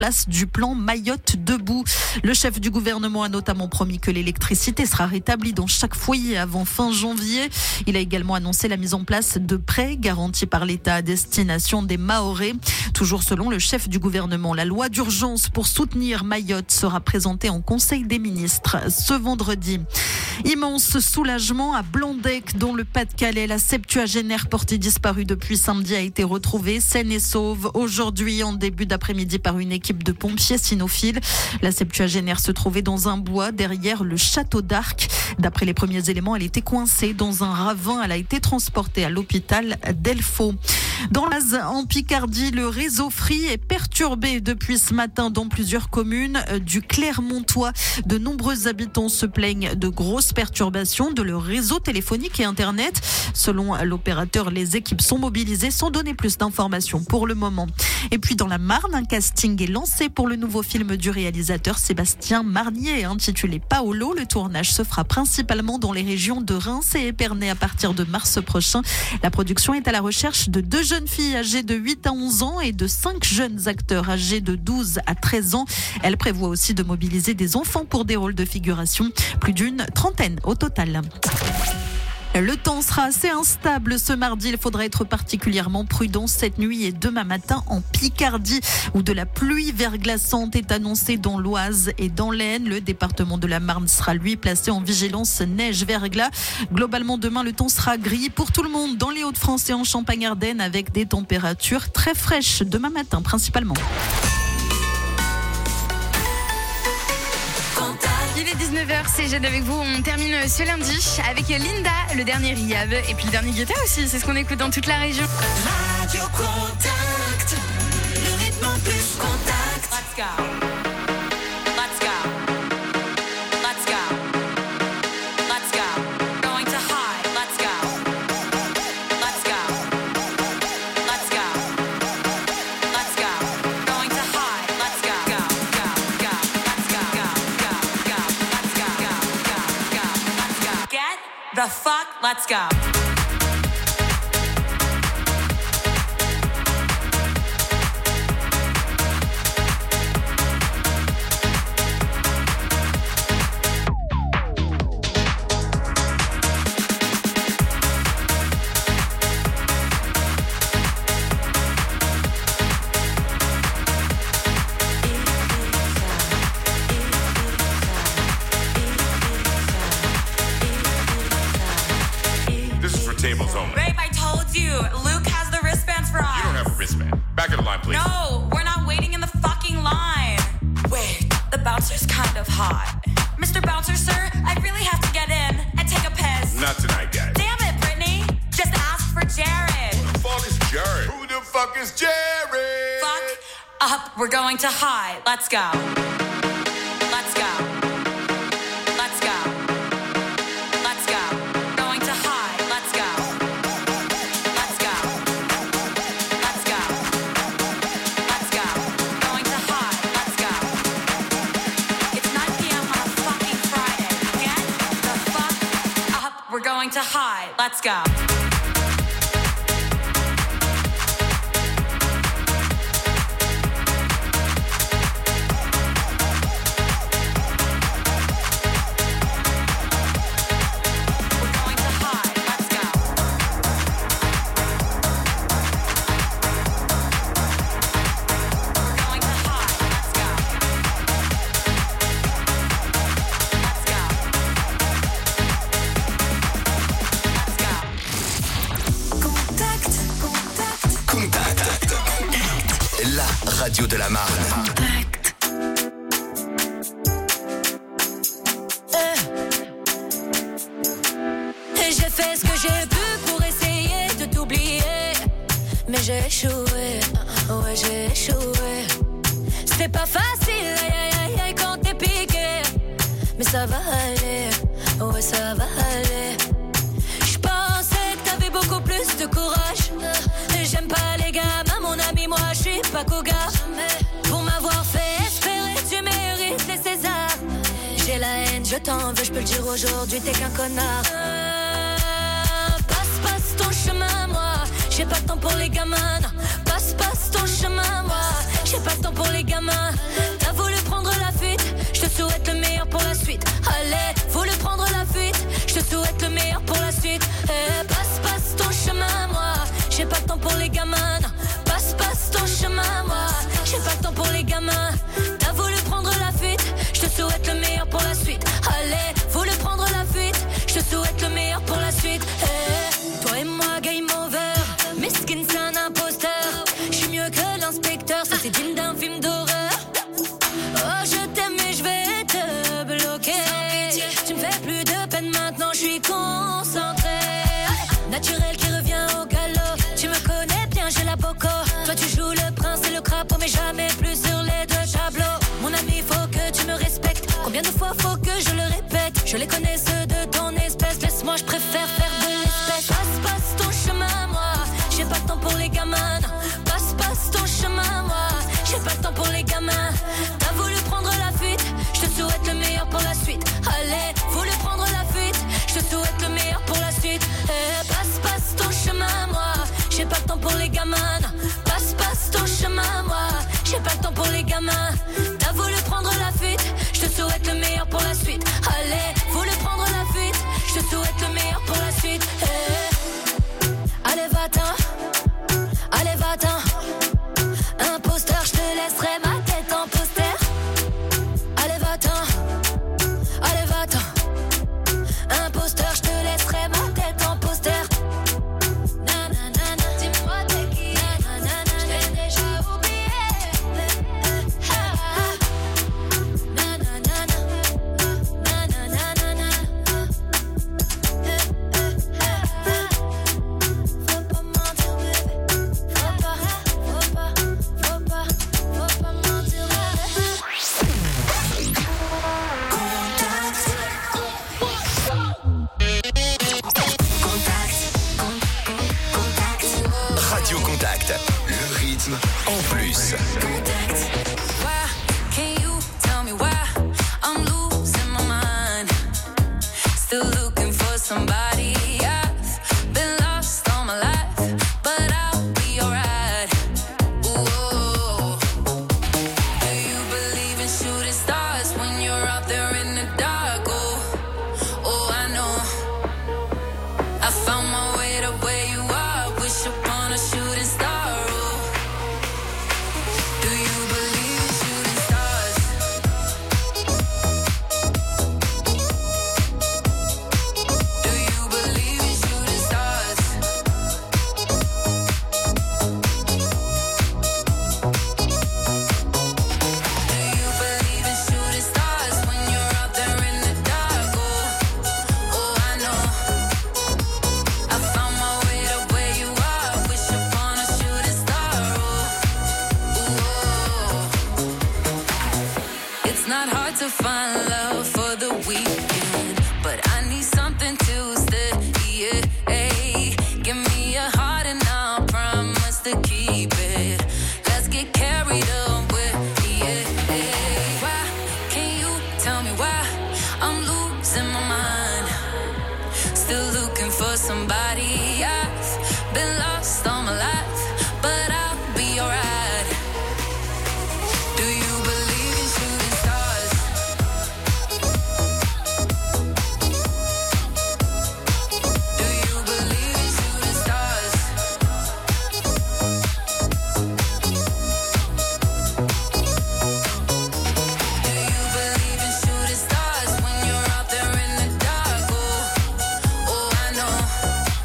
place du plan Mayotte debout. Le chef du gouvernement a notamment promis que l'électricité sera rétablie dans chaque foyer avant fin janvier. Il a également annoncé la mise en place de prêts garantis par l'État à destination des Mahorais. Toujours selon le chef du gouvernement, la loi d'urgence pour soutenir Mayotte sera présentée en Conseil des ministres ce vendredi. Immense soulagement à Blandec, dans le Pas-de-Calais. La septuagénaire portée disparue depuis samedi a été retrouvée saine et sauve aujourd'hui en début d'après-midi par une équipe de pompiers cynophiles. La septuagénaire se trouvait dans un bois derrière le château d'Arc. D'après les premiers éléments, elle était coincée dans un ravin. Elle a été transportée à l'hôpital d'Elfaux. Dans l'Oise, en Picardie, le réseau Free est perturbé depuis ce matin dans plusieurs communes du Clermontois. De nombreux habitants se plaignent de grosses perturbations de leur réseau téléphonique et Internet. Selon l'opérateur, les équipes sont mobilisées sans donner plus d'informations pour le moment. Et puis dans la Marne, un casting est lancé pour le nouveau film du réalisateur Sébastien Marnier, intitulé Paolo. Le tournage se fera principalement dans les régions de Reims et Épernay à partir de mars prochain. La production est à la recherche de 2 jeunes filles âgées de 8 à 11 ans et de 5 jeunes acteurs âgés de 12 à 13 ans. Elle prévoit aussi de mobiliser des enfants pour des rôles de figuration, plus d'une trentaine au total. Le temps sera assez instable ce mardi. Il faudra être particulièrement prudent cette nuit et demain matin en Picardie, où de la pluie verglaçante est annoncée dans l'Oise et dans l'Aisne. Le département de la Marne sera lui placé en vigilance neige-verglas. Globalement, demain, le temps sera gris pour tout le monde dans les Hauts-de-France et en Champagne-Ardenne, avec des températures très fraîches demain matin principalement. Il est 19h, c'est Jade avec vous. On termine ce lundi avec Linda, le dernier Riab et puis le dernier Guetta aussi. C'est ce qu'on écoute dans toute la région. Radio Contact, le rythme en plus contact. Let's go. Let's go. Let's go. Let's go. Going to high. Let's go. Let's go. Let's go. Let's go. Going to high. Let's go. Go, go, go. Let's go. Go, go, go. Let's go. Go, go, go. Let's go. Get the fuck. Let's go. Tables only. Babe, I told you. Luke has the wristbands for us. You don't have a wristband. Back of the line, please. No, we're not waiting in the fucking line. Wait, the bouncer's kind of hot. Mr. Bouncer, sir, I really have to get in and take a piss. Not tonight, guys. Damn it, Brittany. Just ask for Jared. Who the fuck is Jared? Who the fuck is Jared? Fuck up. We're going to high. Let's go. Let's go. Let's go. Let's go. Going to high. Let's go. Let's go. Let's go. Let's go. Going to high. Let's go. It's 9 p.m. on a fucking Friday. Get the fuck up. We're going to high. Let's go. Radio de la Marne. Et j'ai fait ce que j'ai pu pour essayer de t'oublier, mais j'ai échoué, ouais j'ai échoué. C'est pas facile, aïe aïe aïe quand t'es piqué, mais ça va aller, ouais ça va aller. J'pensais que t'avais beaucoup plus de courage. J'aime pas les gamins, mon ami, moi j'suis pas cougar. Pour m'avoir fait espérer, tu mérites les Césars. J'ai la haine, je t'en veux, j'peux le dire aujourd'hui, t'es qu'un connard. Passe ton chemin, moi. J'ai pas le temps pour les gamins, non. Passe ton chemin, moi. j'ai pas le temps pour les gamins. T'as voulu prendre la fuite, je te souhaite le meilleur pour la suite. Allez, voulu prendre la fuite, je te souhaite le meilleur pour la suite. Passe ton chemin, moi, j'ai pas le temps pour les gamins. Non. Passe ton chemin, moi, j'ai pas le temps pour les gamins. T'as voulu prendre la fuite, je te souhaite le meilleur pour la suite. Allez, voulu prendre la fuite, je te souhaite le meilleur pour la suite. Toi et moi, game over, Miskin c'est un imposteur. J'suis mieux que l'inspecteur, ça c'est digne d'un film d'horreur. Oh je t'aime mais je vais te bloquer. Tu me fais plus de peine maintenant, je suis concentré. Naturel qui revient au galop. Tu me connais bien, j'ai la boco. Toi tu joues le prince et le crapaud, mais jamais plus sur les deux tableaux. Mon ami, faut que tu me respectes. Combien de fois faut que je le répète? Je les connais ceux de ton espèce. Laisse-moi, je préfère faire de l'espèce. Passe ton chemin, moi, j'ai pas le temps pour les gamins. Passe ton chemin, moi, j'ai pas le temps pour les gamins. T'as voulu prendre la fuite, je te souhaite le meilleur pour la suite. Allez, voulu prendre la fuite, je te souhaite le meilleur pour la suite. Passe ton chemin, moi, j'ai pas le temps pour les gamins. Passe ton chemin, moi, j'ai pas le temps pour les gamins. T'as voulu prendre la fuite, je te souhaite le meilleur pour la suite. Allez, voulu prendre la fuite, je te souhaite le meilleur pour la suite. Allez va-t'en, allez va-t'en. Imposteur, je te laisserai ma tête en poster. Allez va-t'en, allez va-t'en. Imposteur, je te laisserai ma tête en poster. Nanana, dis-moi t'es qui? Nanana, je t'ai déjà oublié. Nanana, nanana. Faut pas mentir, bébé. Faut pas mentir, bébé. Radio Contact, le rythme en plus. Why can't you tell me why I'm losing my mind? Still looking for somebody. I've been lost all my life, but I'll be alright. Ooh. Do you believe in shooting stars when you're out there in the dark? Oh, I know. I found my way to where you are. Wish upon a shooting star. Oh. Do you believe in shooting stars? Do you believe in shooting stars? Do you believe in shooting stars when you're out there in the dark? Oh, I know. I found my way to where you are. Wish upon a shooting star. It's not hard to find love for the weekend, but I need something to stay. Give me a heart and I'll promise to keep it. Let's get carried away. Why can't you tell me why I'm losing my mind? Still looking for somebody. I've been lost all my life, but I'll be alright. Do you believe in shooting stars? Do you believe in shooting stars? Do you believe in shooting stars when you're out there in the dark? Oh, I know.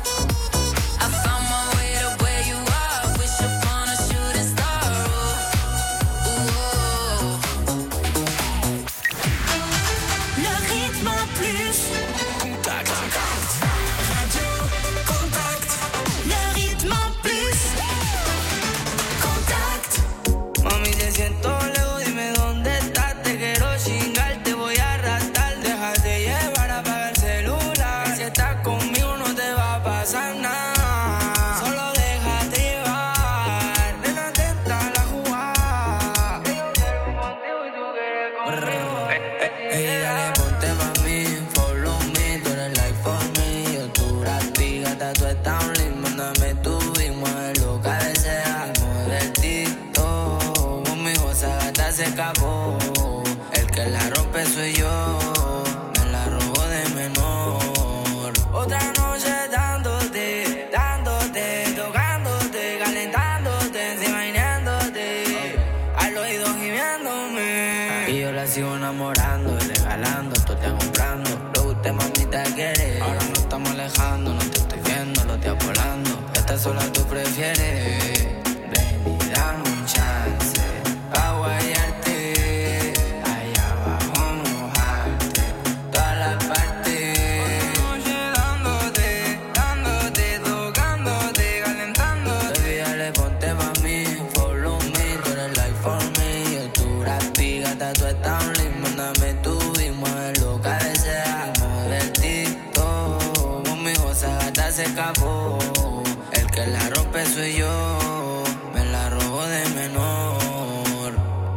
acabó. El que la rompe soy yo. Me la robó de menor. Otra noche dándote, tocándote, calentándote, enseñándote, al oído gimiéndome. Y yo la sigo enamorando, regalando, tú te comprando. Lo que usted mamita quiere. Ahora nos estamos alejando, no te estoy viendo, lo estoy apolando. Esta sola tú prefieres. Ven y dame un chance pa' guayarte. Allá abajo mojarte todas las partes. Noche dándote, tocándote, calentándote. Baby, dale, ponte pa' mí, follow me. Tú eres life for me. Yo tu rapi, gata, tú estás un link. Mándame tu y mueve lo que deseas. Mueve TikTok, conmigo esa gata se escapó. El que la rompe soy yo. Me la robó de menor.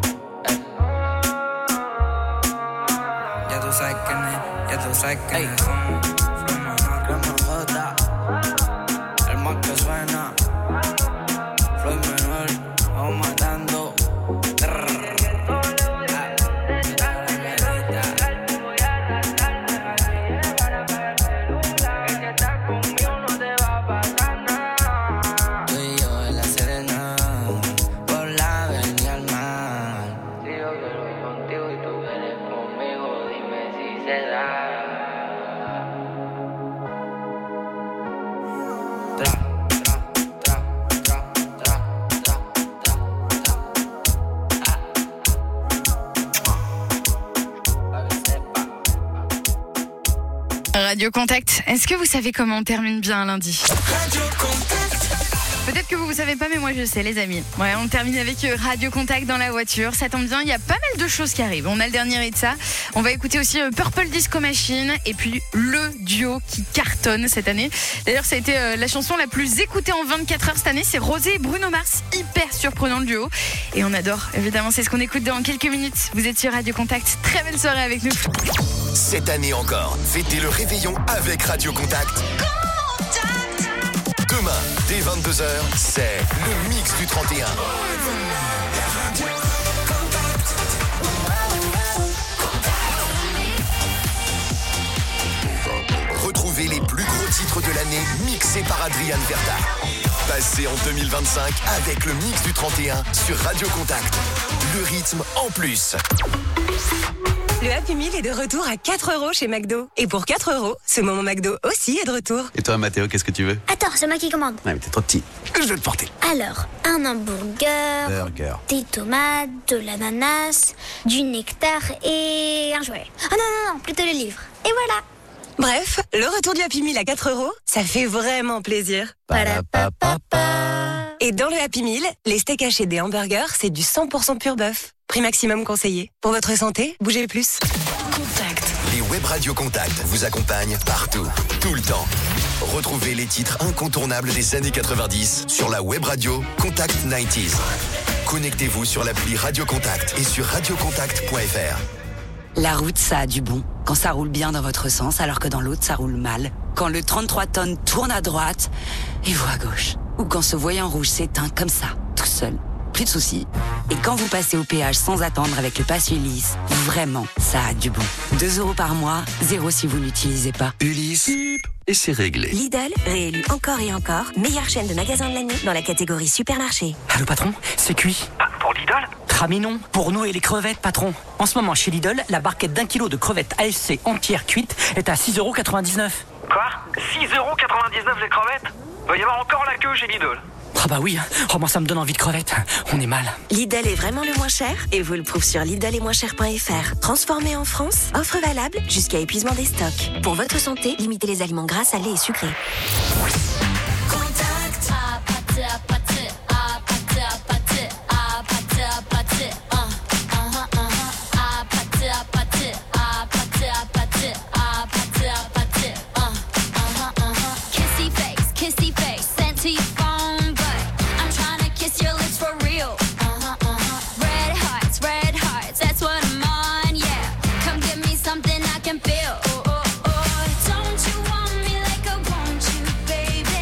Ya tú sabes quién es, ya tú sabes quién es. El más que suena. Floyd menor, vamos matando. Tú y yo en la Serena, por la avenida al mar. Si yo quiero contigo y tú quieres conmigo, dime si se da. Radio Contact, est-ce que vous savez comment on termine bien un lundi ? Peut-être que vous savez pas, mais moi je sais, les amis. Ouais, on termine avec Radio Contact dans la voiture. Ça tombe bien, il y a pas mal de choses qui arrivent. On a le dernier hit de ça. On va écouter aussi Purple Disco Machine et puis le duo qui cartonne cette année. D'ailleurs, ça a été la chanson la plus écoutée en 24 heures cette année. C'est Rosé et Bruno Mars. Hyper surprenant le duo. Et on adore. Évidemment, c'est ce qu'on écoute dans quelques minutes. Vous êtes sur Radio Contact. Très belle soirée avec nous. Cette année encore, fêtez le réveillon avec Radio Contact. Demain, dès 22h, c'est le mix du 31. Retrouvez les plus gros titres de l'année mixés par Adrian Verta. Passez en 2025 avec le mix du 31 sur Radio Contact. Le rythme en plus. Le Happy Meal est de retour à 4 € chez McDo. Et pour 4 €, ce moment McDo aussi est de retour. Et toi, Mathéo, qu'est-ce que tu veux? Attends, c'est moi qui commande. Ouais, mais t'es trop petit. Je vais te porter. Alors, un hamburger, des tomates, de l'ananas, du nectar et un jouet. Oh non, plutôt le livre. Et voilà. Bref, le retour du Happy Meal à 4 €, ça fait vraiment plaisir. Et dans le Happy Meal, les steaks hachés des hamburgers, c'est du 100% pur bœuf. Prix maximum conseillé. Pour votre santé, bougez plus. Contact. Les web radios Contact vous accompagnent partout, tout le temps. Retrouvez les titres incontournables des années 90 sur la web radio Contact 90s. Connectez-vous sur l'appli Radio Contact et sur radiocontact.fr. La route, ça a du bon. Quand ça roule bien dans votre sens, alors que dans l'autre, ça roule mal. Quand le 33 tonnes tourne à droite et vous à gauche. Ou quand ce voyant rouge s'éteint comme ça, tout seul. Plus de soucis. Et quand vous passez au péage sans attendre avec le pass Ulysse, vraiment, ça a du bon. 2 € par mois, 0 si vous n'utilisez pas. Ulysse, et c'est réglé. Lidl, réélu encore et encore, meilleure chaîne de magasins de l'année dans la catégorie supermarché. Allô patron, c'est cuit. Pour Lidl ? Ah mais non, pour nous et les crevettes patron. En ce moment chez Lidl, la barquette d'1 kilo de crevettes ASC entières cuites est à 6,99 €. Quoi ? 6,99 € les crevettes ? Va y avoir encore la queue chez Lidl. Ah bah oui, oh moi ça me donne envie de crevettes. On est mal. Lidl est vraiment le moins cher et vous le prouve sur lidl-et-moins-cher.fr. Transformé en France, offre valable jusqu'à épuisement des stocks. Pour votre santé, limitez les aliments gras, salés et sucrés. Something I can feel. Don't you want me like I want you, baby?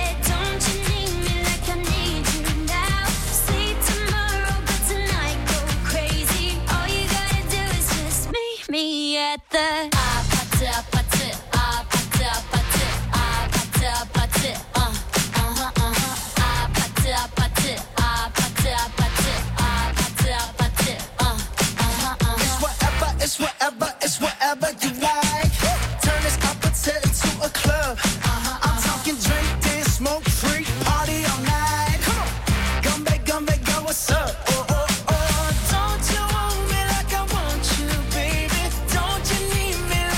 get the apathy, apathy, apathy, apathy, apathy, apathy, apathy, apathy, apathy, apathy, apathy, apathy, It's whatever, it's whatever you like. Turn this appetite into a club. I'm talking drink, dance, smoke, freak, party all night. Come back, girl, what's up? Oh, oh, oh. Don't you want me like I want you, baby? Don't you need me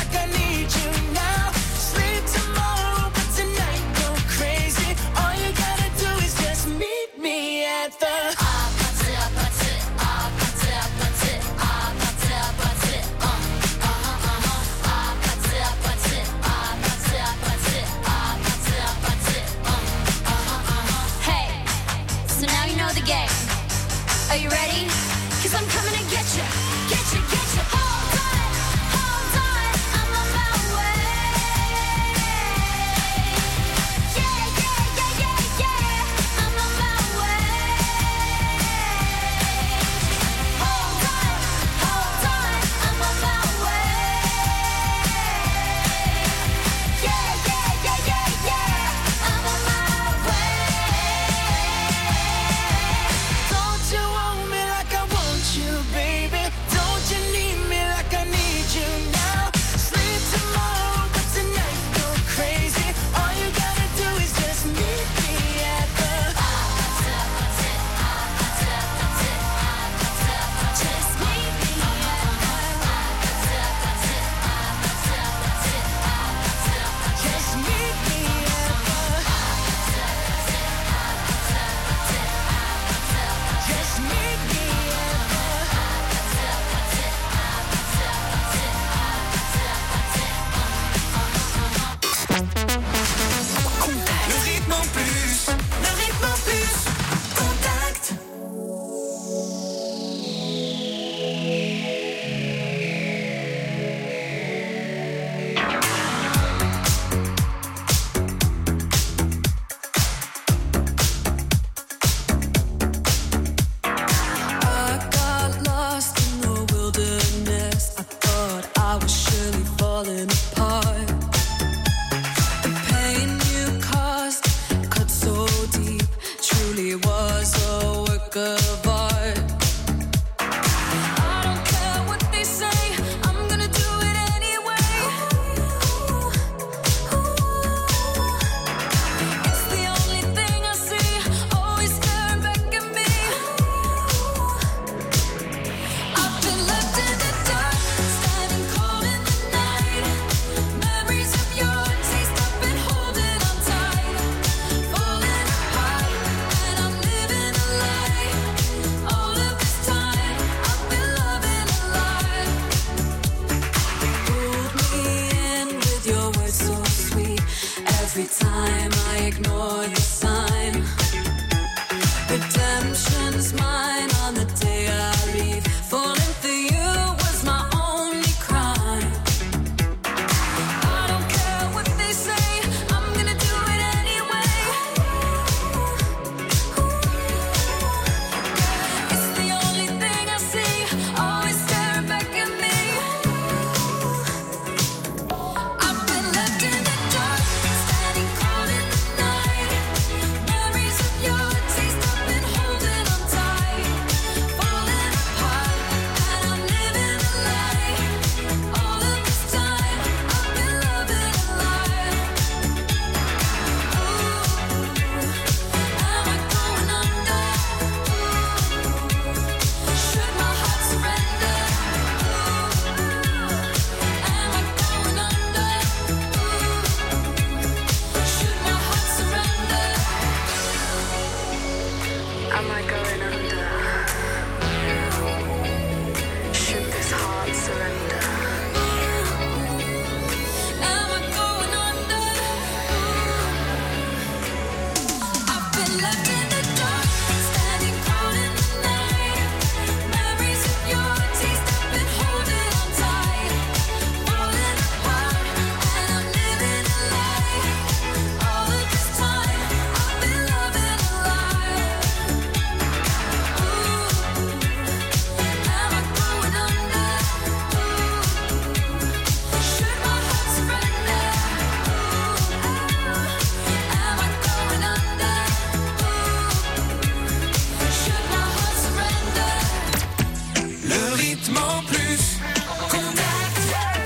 rythme en plus. Contact.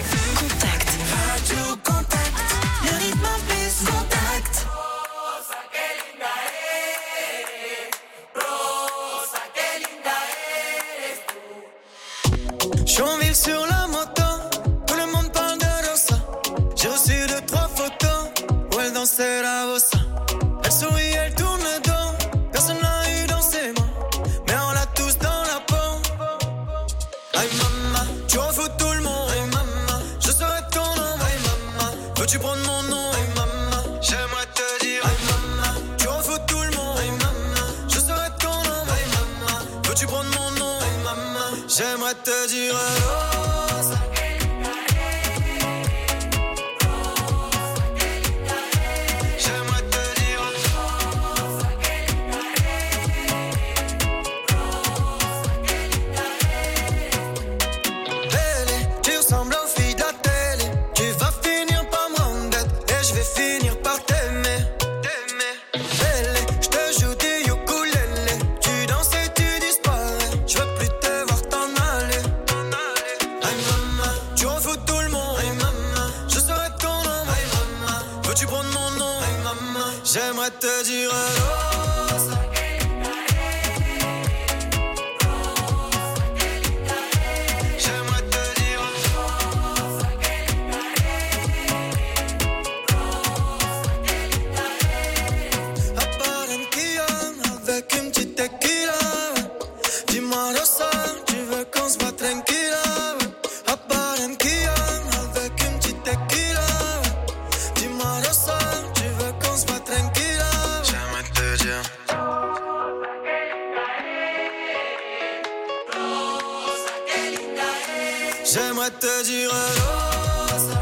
Radio Contact. Le rythme en plus. Contact. Je suis en ville sur la moto, tout le monde parle de Rosa. J'ai reçu 2-3 photos où elle dansait la bossa. Elle sourit, elle tourne le dos, personne n'a eu dans ses mains, mais on l'a tous dans la peau. Aïe maman, tu en fous tout le monde. Aïe maman, je serai ton nom. Aïe maman, veux-tu prendre mon nom? Aïe maman, j'aimerais te dire. Aïe maman, tu en fous tout le monde. Aïe maman, je serai ton nom. Aïe maman, veux-tu prendre mon nom? Aïe maman, j'aimerais te dire. Rosa. J'aimerais te dire. Belle, tu ressembles aux filles de la télé. Tu vas finir par me rendre bête et je vais finir par t'aimer. Belle, je te joue du ukulélé. Tu danses et tu disparais. Je veux plus te voir t'en aller. Aïe maman, tu en fous tout le monde. Aïe maman, je serai ton nom. Aïe maman, veux-tu prendre mon nom? Aïe maman, j'aimerais te dire. Rosa. J'aimerais te dire. À Barranquilla, avec une petite tequila. Dis-moi Rosa, tu veux qu'on se voit tranquilla. À Barranquilla, avec une petite tequila. Dis-moi Rosa, tu veux qu'on se voit tranquilla. J'aimerais te dire. J'aimerais te dire. Rosa.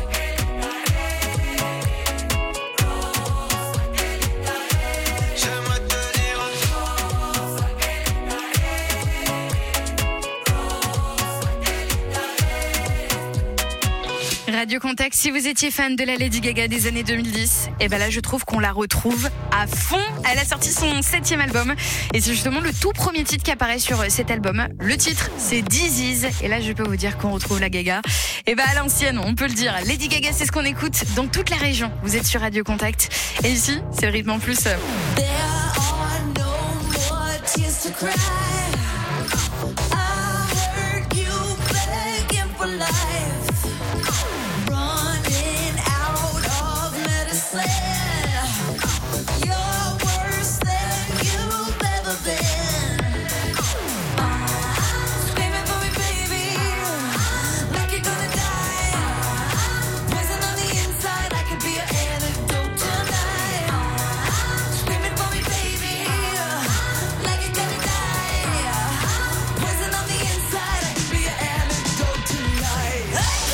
J'aimerais te dire. Radio Contact, si vous étiez fan de la Lady Gaga des années 2010, et ben là je trouve qu'on la retrouve à fond. Elle a sorti son 7e album et c'est justement le tout premier titre qui apparaît sur cet album. Le titre c'est This Is et là je peux vous dire qu'on retrouve la Gaga. Et ben à l'ancienne, on peut le dire. Lady Gaga, c'est ce qu'on écoute dans toute la région. Vous êtes sur Radio Contact et ici c'est le rythme en plus. There are no more tears to cry. I heard you begging for life, running out of medicine. You're worse than you've ever been. Screaming for me, baby, like you're gonna die. Poison on the inside, I could be your antidote tonight. Screaming for me, baby, like you're gonna die. Poison on the inside, I could be your antidote tonight. Hey!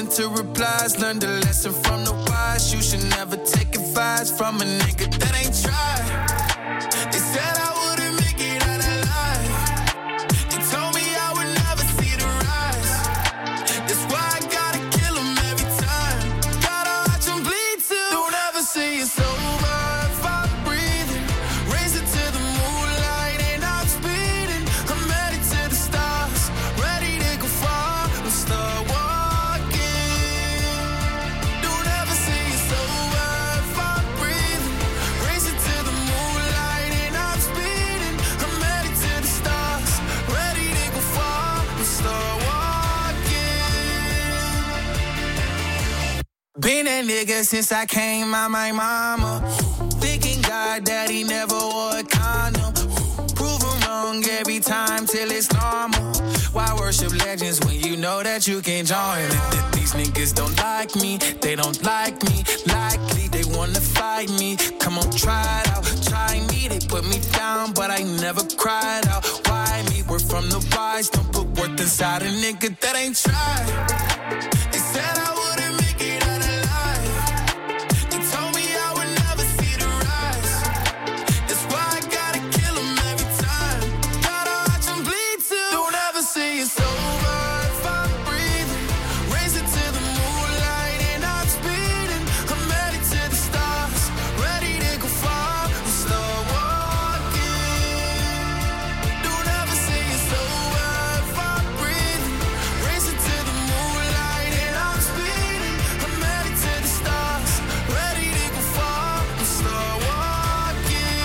listen to replies. Learned a lesson from the wise. You should never take advice from a nigga that ain't tried. They said I wouldn't make it out alive. They told me I would never see the rise. That's why I gotta kill them every time. Gotta watch them bleed too. Don't ever say it's over if I'm breathing. Raise it to the moonlight and I'm speeding. I'm headed to the stars, ready to go far. We'll start walking. Don't ever say it's over if I'm breathing. Raise it to the moonlight and I'm speeding. I'm headed to the stars, ready to go far. We'll start walking. Been that nigga since I came out my mama. Thinking God that he never wore a condom. Prove him wrong every time till it's normal. Why worship legends when you know that you can't join? These niggas don't like me, they don't like me. Likely they wanna fight me. Come on, try it out, try me. They put me down, but I never cried out. Why me? We're from the wise. Don't put worth inside a nigga that ain't tried. They said I wouldn't make it out alive. They told me I would never see the rise. That's why I gotta kill them every time. Gotta watch them bleed too. Don't ever say it's over if I'm breathing. Raise it to the moonlight and I'm speeding. I'm headed to the stars, ready to go far. We'll start walking. Don't ever say it's over if I'm breathing. Raise it to the moonlight and I'm speeding. I'm headed to the stars, ready to go far. We'll start walking.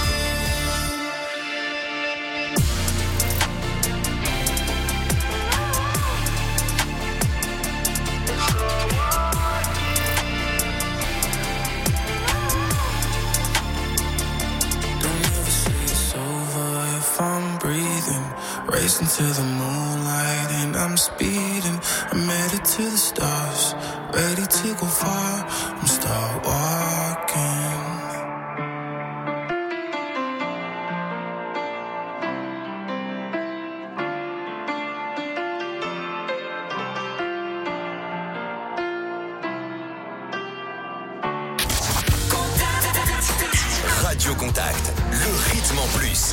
Don't ever say it's over if I'm breathing. Racing to the moonlight and I'm speeding. I'm headed to the stars, ready to go far. I'm start walking. Radio Contact, le rythme en plus.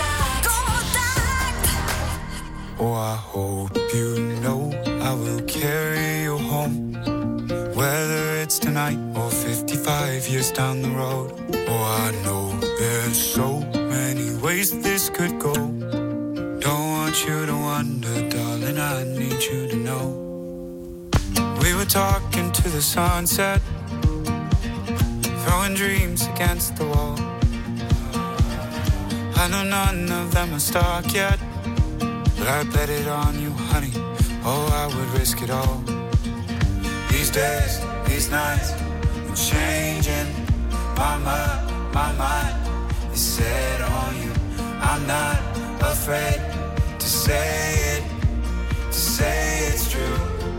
Oh, I hope you know I will carry you home. Whether it's tonight or 55 years down the road. Oh, I know there's so many ways this could go. Don't want you to wonder, darling, I need you to know. We were talking to the sunset, throwing dreams against the wall. I know none of them are stuck yet, but I bet it on you, honey. Oh, I would risk it all. These days, these nights, I'm changing. My mind is set on you. I'm not afraid to say it's true.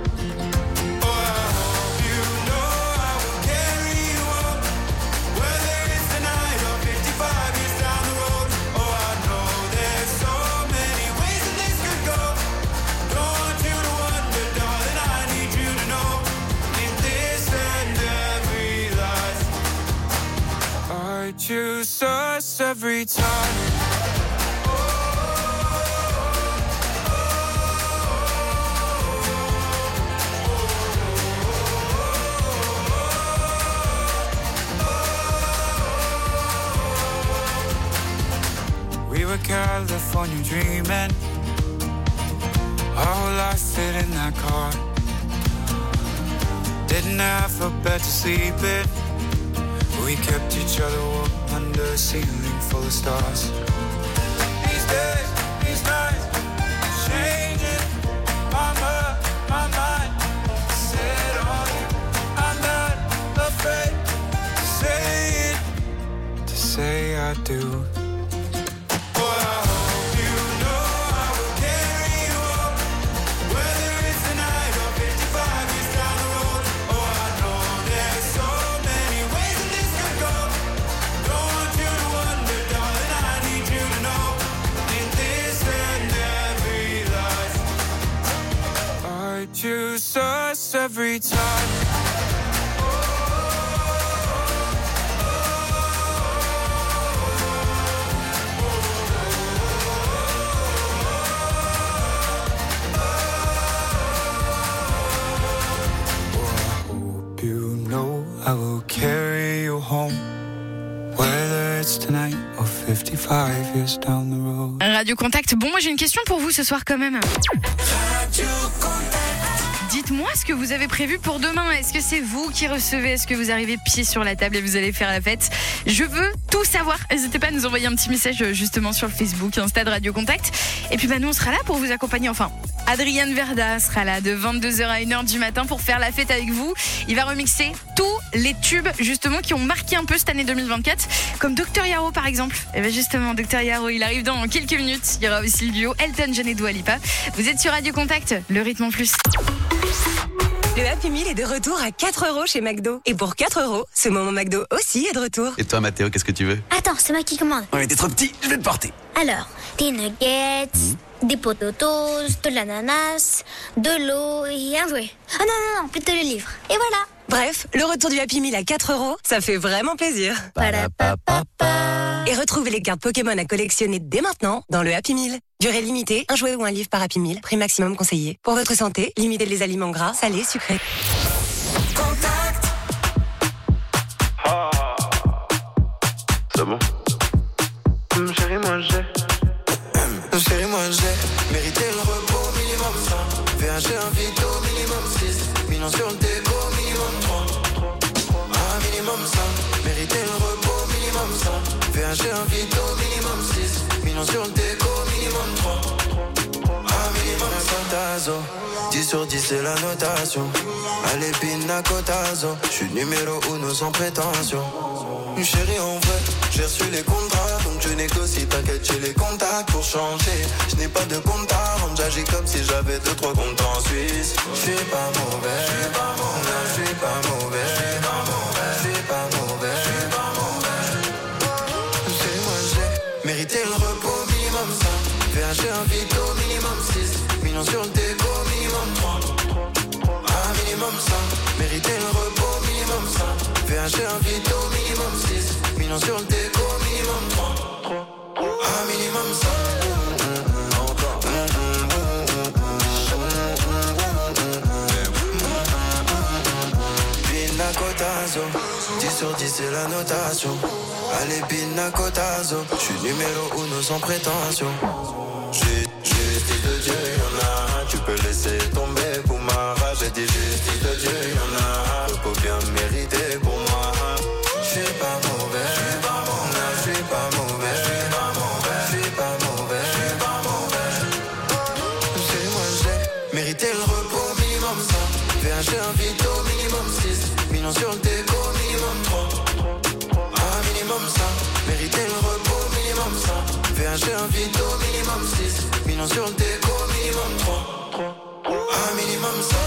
Choose us every time. We were California dreaming, our whole life fit in that car. Didn't have a bed to sleep in. We kept each other warm under a ceiling full of stars. These days, these nights, changing. My mind, set on you. I'm not afraid to say I do. Choose lose us every time. I will carry you home, whether it's tonight or 55 years down the road. Radio Contact. Bon, moi j'ai une question pour vous ce soir quand même. Radio Contact. Dites-moi ce que vous avez prévu pour demain. Est-ce que c'est vous qui recevez? Est-ce que vous arrivez pieds sur la table et vous allez faire la fête? Je veux tout savoir. N'hésitez pas à nous envoyer un petit message justement sur le Facebook, Insta de Radio Contact. Et puis nous on sera là pour vous accompagner. Enfin, Adrian Verda sera là de 22h à 1h du matin pour faire la fête avec vous. Il va remixer tous les tubes justement qui ont marqué un peu cette année 2024, comme Dr Yaro par exemple. Et bien justement, Dr Yaro, il arrive dans quelques minutes. Il y aura aussi le duo Elton John et Dua Lipa. Vous êtes sur Radio Contact, le rythme en plus. Le Happy Meal est de retour à 4€ chez McDo. Et pour 4€, ce moment McDo aussi est de retour. Et toi, Mathéo, qu'est-ce que tu veux? Attends, c'est moi qui commande. Ouais, t'es trop petit, je vais te porter. Alors, des nuggets, des potatoes, de l'ananas, de l'eau et un jouet. Ah non, plutôt le livre. Et voilà. Bref, le retour du Happy Meal à 4€, ça fait vraiment plaisir. Et retrouvez les cartes Pokémon à collectionner dès maintenant dans le Happy Meal. Durée limitée, un jouet ou un livre par Happy Meal, prix maximum conseillé. Pour votre santé, limitez les aliments gras, salés, sucrés. Contact. Ah, c'est bon. Chérie, moi j'ai mérité le repos minimum 100. VHG invite au minimum 6. Millions sur le déco minimum 3. Ah, minimum 100. Mérité le repos minimum 100. VHG invite au minimum 6. Millions sur le déco minimum 3. Ah, minimum 100. Tazo. 10 sur 10 c'est la notation. Allez, pina cotazo. J'suis numéro 1 sans prétention. Chérie, en vrai, j'ai reçu les contrats, donc je négocie, t'inquiète, j'ai les contacts pour changer. Je n'ai pas de compte à rendre, j'agis comme si j'avais 2-3 comptes en Suisse. Je suis pas mauvais, je suis pas mauvais, je suis pas mauvais, je suis pas mauvais, je suis pas mauvais, je suis pas mauvais. C'est moi, j'ai mérité le repos minimum 100. VHG invite au minimum 6. Millions sur le déco minimum 3. Ah, minimum 100. Mérité le repos minimum 100. VHG invite au minimum 6. Millions sur le déco minimum 3. Ah, minimum 100. Encore. Pina cotazo. 10 sur 10 c'est la notation. Allez, pina cotazo. J'suis numéro 1 sans prétention. Justice de Dieu, y'en a. Tu peux laisser tomber pour ma rage. J'ai dit justice de Dieu, y'en a. Repos bien mérité pour moi. Je suis pas mauvais, je suis pas mauvais, je suis pas mauvais, je suis pas mauvais, je suis pas mauvais, je suis pas mauvais. C'est moi, j'ai mérité le repos minimum 100. VHG invite au minimum 6. Millions sur le déco minimum 3. Ah, minimum 100. Mérité le repos minimum 100. VHG invite au minimum 6. Millions sur le déco minimum 3. Ah, minimum 100.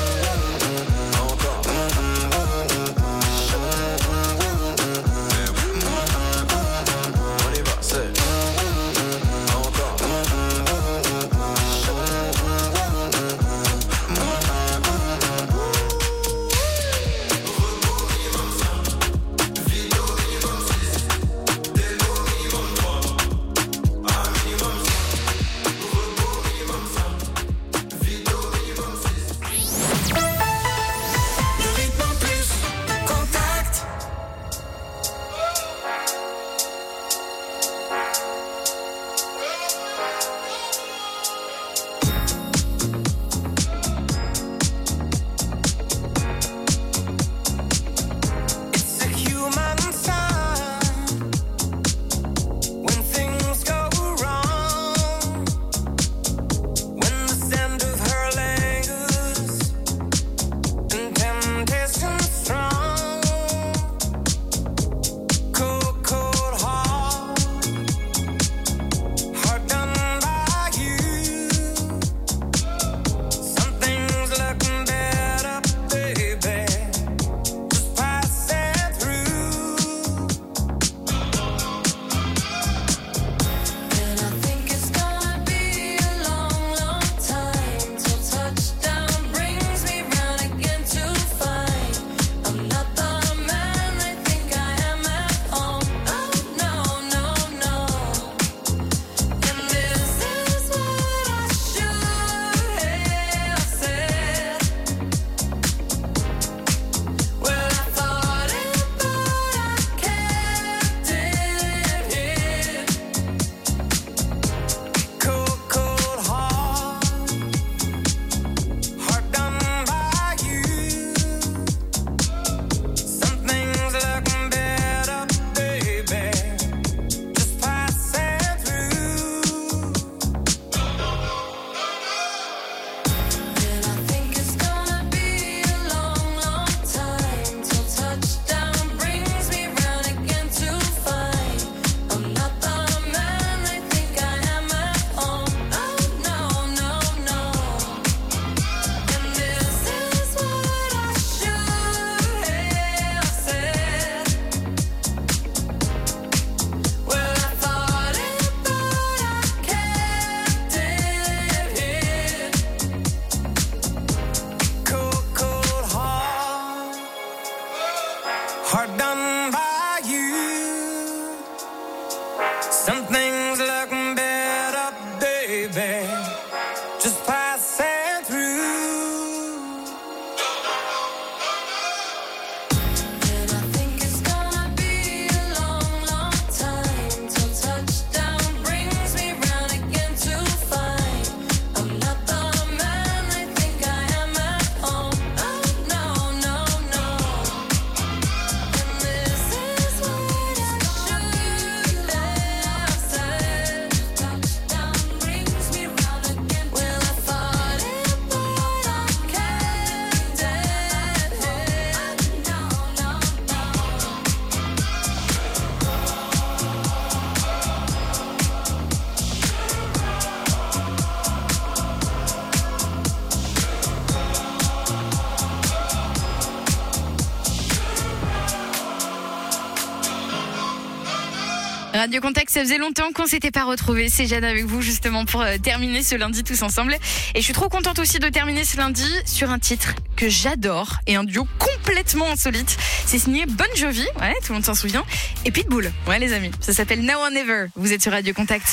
Radio Contact, ça faisait longtemps qu'on s'était pas retrouvés. C'est Jeanne avec vous justement pour terminer ce lundi tous ensemble. Et je suis trop contente aussi de terminer ce lundi sur un titre que j'adore et un duo complètement insolite. C'est signé Bon Jovi, ouais, tout le monde s'en souvient, et Pitbull, ouais les amis. Ça s'appelle Now or Never. Vous êtes sur Radio Contact.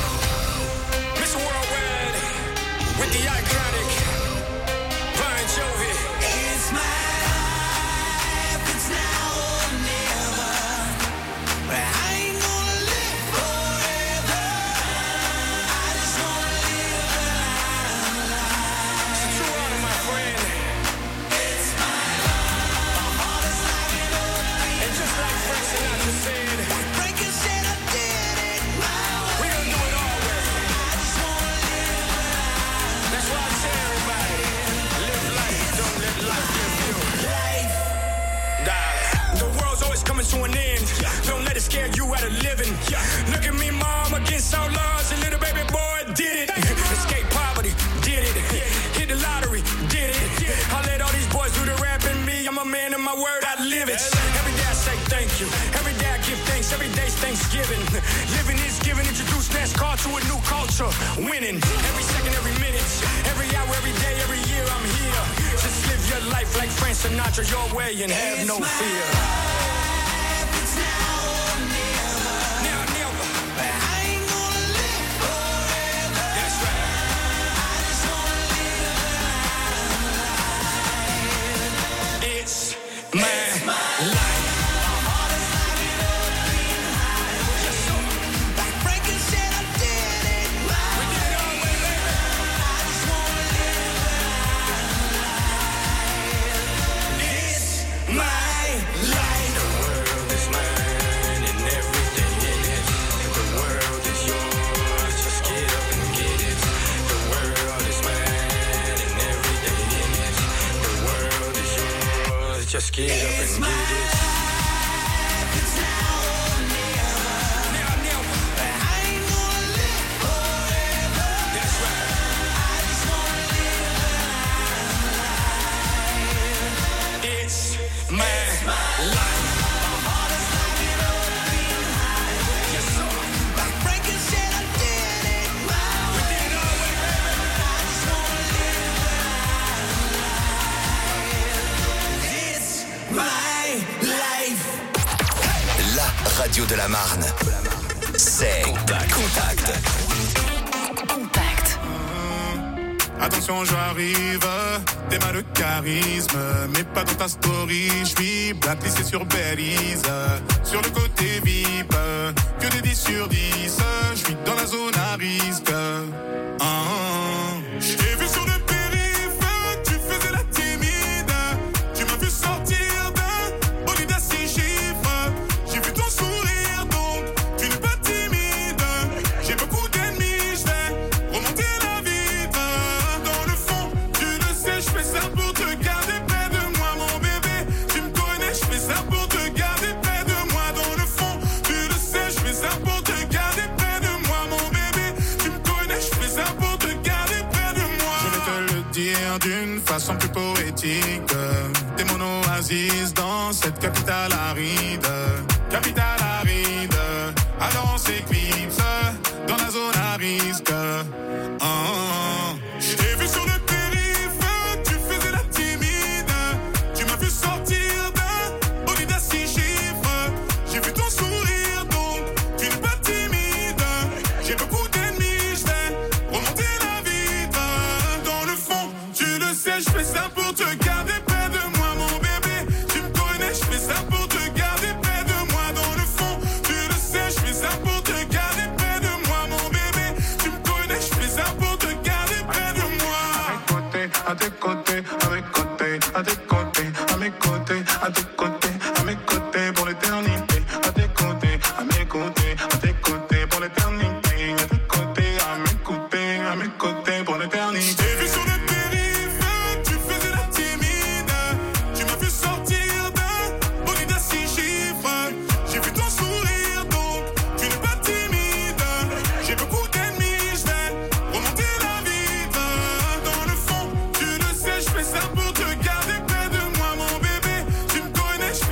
To an end, don't let it scare you out of living. Look at me, mom, against all odds, a little baby boy did it. Escape poverty, did it. Hit the lottery, did it. I let all these boys do the rap and me, I'm a man of my word, I live it. Every day I say thank you, every day I give thanks, every day's Thanksgiving. Living is giving, introduce NASCAR to a new culture. Winning, every second, every minute, every hour, every day, every year I'm here. Just live your life like Frank Sinatra, your way and have no fear. Just get up and get it. Radio de la Marne, c'est Contact. Attention, j'arrive, t'es mal de charisme, mais pas dans ta story. J'suis blacklisté sur Belize, sur le côté VIP, que des 10 sur 10. J'suis dans la zone à risque. J'ai vu sur le périph', tu faisais la timide. Tu m'as vu sortir d'un bolide à 6 chiffres. J'ai vu ton sourire, donc tu n'es pas timide. J'ai beaucoup d'ennemis, j'vais remonter la vitre. Dans le fond, tu le sais, j'fais ça pour te garder près de moi, mon bébé. Tu me connais, j'fais ça pour te garder près de moi. Dans le fond, tu le sais, j'fais ça pour te garder près de moi, mon bébé. Tu me connais, j'fais ça pour te garder près de moi. Je vais te le dire d'une façon plus poétique. T'es mon oasis dans cette capitale aride. Capitale aride, alors on s'éclipse dans la zone à risque. J'ai vu sur le périph', tu faisais la timide. Tu m'as vu sortir d'un bolide à 6 chiffres. J'ai vu ton sourire, donc tu n'es pas timide. J'ai beaucoup d'ennemis, j'vais remonter la vitre. Dans le fond, tu le sais, j'fais ça pour te garder près de moi, mon bébé. Tu me connais, j'fais ça pour te garder près de moi. Dans le fond, tu le sais, j'fais ça pour te garder près de moi, mon bébé. Tu me connais, j'fais ça pour te garder près de moi. À tes côtés, à mes côtés, à tes côtés, à mes côtés, à tes côtés, à mes côtés pour l'éternité. À tes côtés, à mes côtés, à tes côtés pour l'éternité. À tes côtés, à mes côtés, à mes côtés pour l'éternité. J'ai vu sur le périph', tu faisais la timide. Tu m'as vu sortir d'un bolide à 6 chiffres. J'ai vu ton sourire, donc tu n'es pas timide. J'ai beaucoup d'ennemis, j'vais remonter la vitre. Dans le fond, tu le sais, j'fais ça pour te garder près de moi, mon bébé. Tu me connais,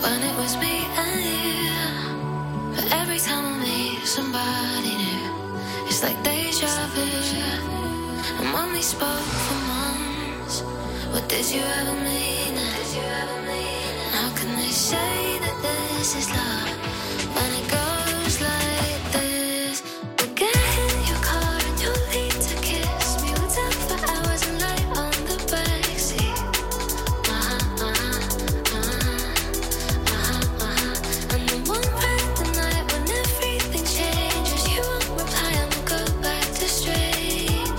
when it was me and you. But every time I meet somebody new, it's like deja vu. And when we spoke for months, what did you ever mean? How can they say that this is love when it goes like this? We'll get in your car and you'll leave to kiss me. We'll talk for hours and lie on the backseat. And then one night, the night when everything changes, you won't reply and we'll go back to strangers.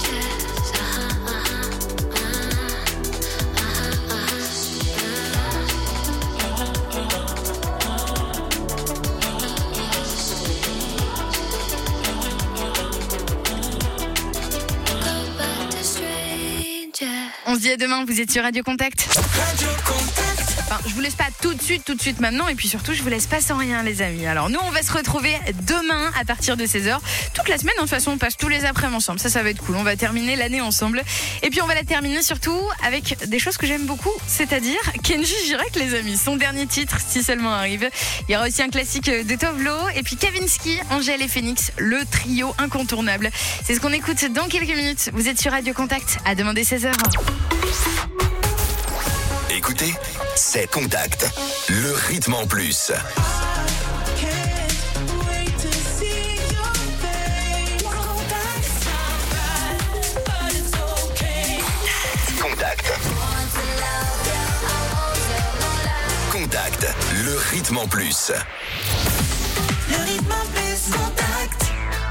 On se dit à demain, vous êtes sur Radio Contact. Enfin, je vous laisse pas tout de suite maintenant, et puis surtout je vous laisse pas sans rien les amis. Alors nous on va se retrouver demain à partir de 16h. Toute la semaine, de toute façon on passe tous les après-midi ensemble, ça va être cool, on va terminer l'année ensemble. Et puis on va la terminer surtout avec des choses que j'aime beaucoup, c'est-à-dire Kenji Girac les amis, son dernier titre si seulement arrive. Il y aura aussi un classique de Tovlo, et puis Kavinsky, Angèle et Phoenix, le trio incontournable. C'est ce qu'on écoute dans quelques minutes. Vous êtes sur Radio Contact, à demain dès 16h. Écoutez, c'est Contact, le rythme en plus. Contact. Contact, le rythme en plus. Le rythme en plus, Contact.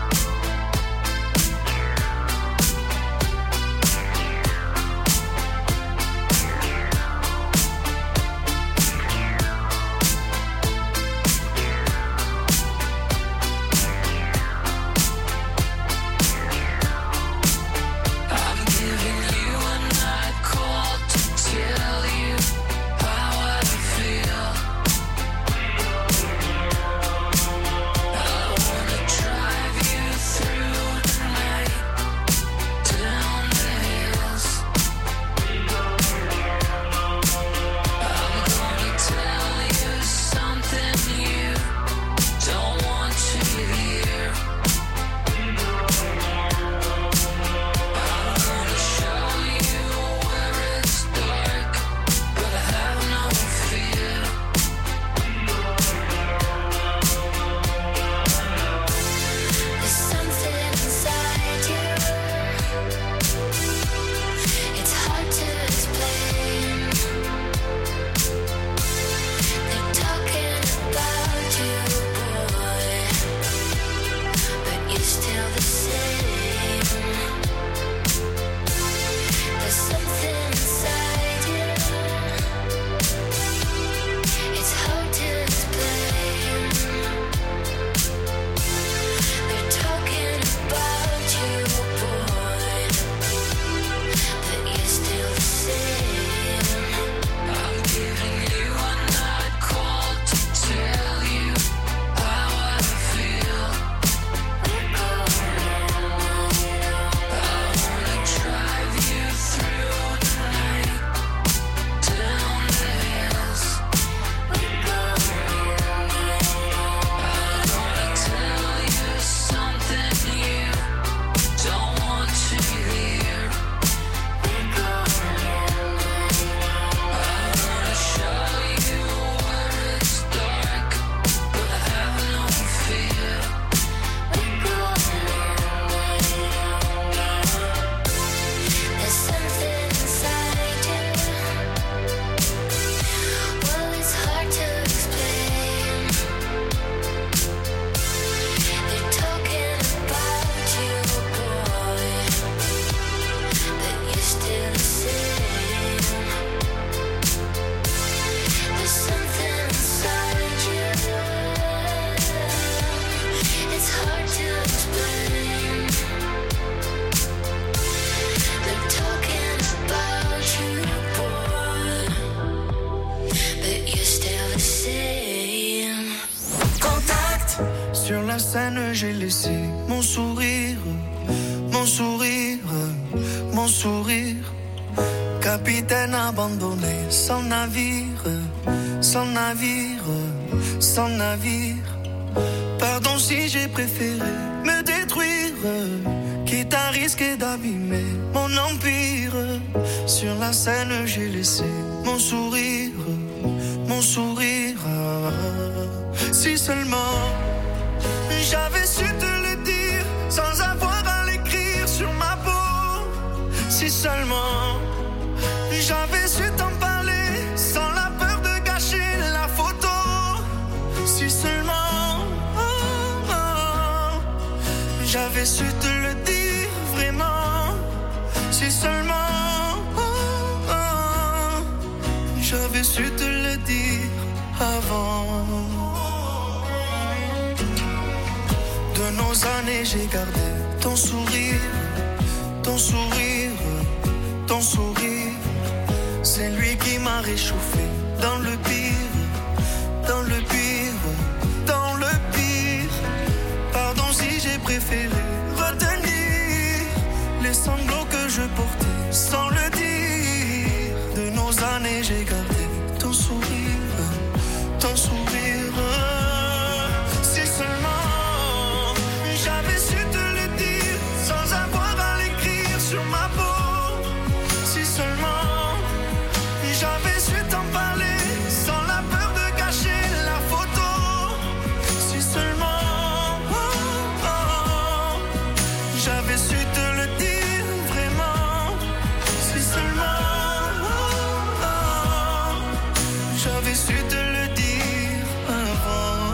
la scène, j'ai laissé mon sourire, mon sourire, mon sourire. capitaine abandonné, sans navire, sans navire, sans navire. Pardon si j'ai préféré me détruire, quitte à risquer d'abîmer mon empire. Sur la scène j'ai laissé mon sourire, mon sourire. Si seulement j'avais su te le dire sans avoir à l'écrire sur ma peau. Si seulement j'avais su t'en parler sans la peur de gâcher la photo. Si seulement j'avais su te le dire vraiment. Si seulement j'avais su te le dire avant. De nos années j'ai gardé ton sourire, ton sourire, ton sourire. C'est lui qui m'a réchauffé dans le pire, dans le pire, dans le pire. Pardon si j'ai préféré retenir les sanglots que je portais sans le dire. De nos années j'ai gardé ton sourire, ton sourire. Si seulement j'avais su te le dire sans avoir à l'écrire sur ma peau. Si seulement j'avais su t'en parler sans la peur de gâcher la photo. Si seulement j'avais su te le dire vraiment. Si seulement j'avais su te le dire avant.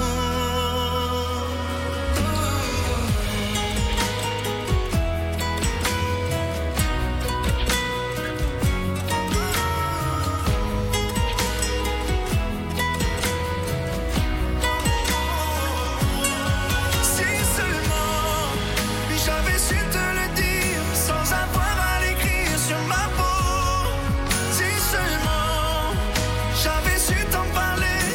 Si seulement j'avais su te le dire sans avoir à l'écrire sur ma peau. Si seulement j'avais su t'en parler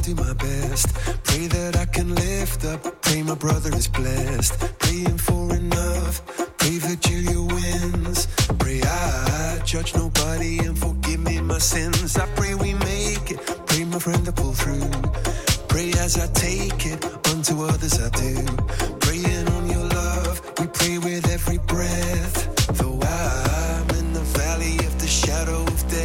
do my best. Pray that I can lift up. Pray my brother is blessed. Praying for enough. Pray that Julia wins. Pray I judge nobody and forgive me my sins. I pray we make it. Pray my friend to pull through. Pray as I take it. Unto others I do. Praying on your love. We pray with every breath.